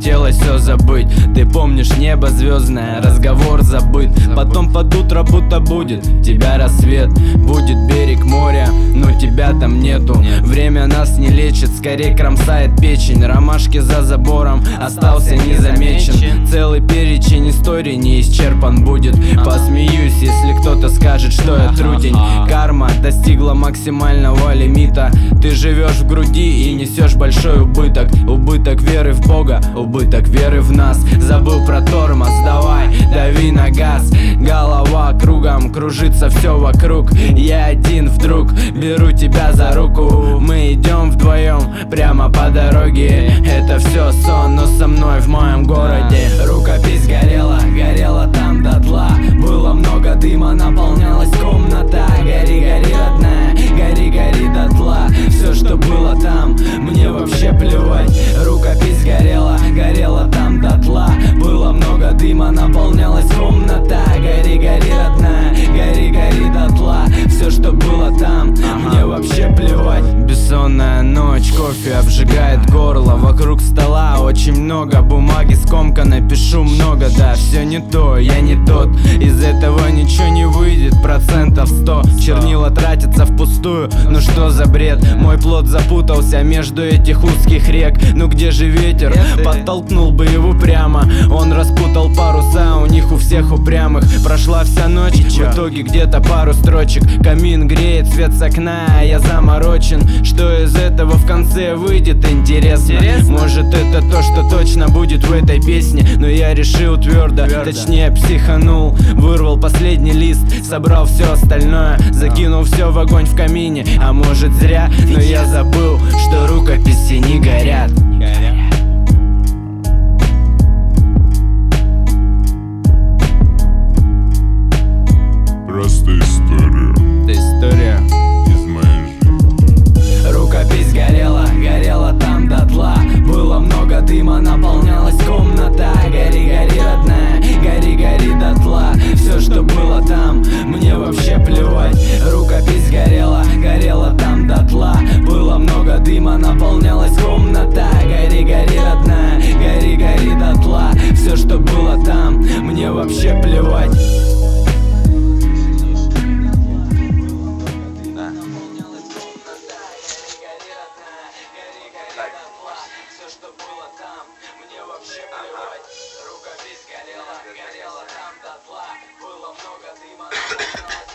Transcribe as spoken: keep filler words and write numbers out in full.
хотелось все забыть. Ты помнишь небо звездное, разговор забыт. Потом под утро будто будет тебя рассвет. Будет берег моря, но тебя там нету. Время нас не лечит, скорее кромсает печень. Ромашки за забором остался незамечен. Целый перечень историй не исчерпан будет. Посмеюсь, если кто-то скажет, что я трутень. Карма достигла максимального лимита. Ты живешь в груди и несешь большой убыток. Убыток веры в Бога, убыток веры в нас. Забыл про тормоз, давай, дави на газ. Голова кругом, кружится все вокруг. Я один вдруг беру тебя за руку. Мы идем вдвоем прямо по дороге. Это все сон, но со мной в моем городе. Рукопись горела, горела там дотла. Было много дыма, наполнялась комната. Гори, гори, родная, гори, гори дотла. Все, что было там, мне вообще плевать. Рукопись горела, горела там дотла. Было много дыма, наполнялась комната. Гори, гори, родная, гори, гори дотла. Все, что было там, мне вообще плевать. Бессонная ночь, кофе обжигает горло. Вокруг стола очень много бумаги, скомкано, пишу много. Да, все не то, я не тот. Из этого ничего не выйдет, процентов сто. Чернила тратятся впустую, ну что за бред. Мой плод запутался между этих узких рек. Ну где же ветер? Подтолкнул бы его прямо. Он распутал паруса, у них у всех упрямых. Прошла вся ночь, в итоге где-то пару строчек. Камин греет свет с окна, а я заморочен. Что из этого в конце выйдет, интересно. Может это то, что точно будет в этой песне. Но я решил твердо, точнее психанул. Вырвал последний лист, собрал все остальное. Закинул все в огонь в камине, а может зря. Но я забыл, что рукописи не горят. Просто история. Это история из моей жизни. Рукопись горела, горела там дотла. Было много дыма, наполнялась комната. Гори, гори, родная, гори, гори дотла. Все, что было там, мне вообще плевать. Рукопись горела, горела там дотла. Было много дыма, наполнялась комната. Гори, гори, родная, гори, гори дотла. Все, что было там, мне вообще плевать. Все, что было там, мне вообще плевать. Рукопись горела, горела там дотла. Было много дыма,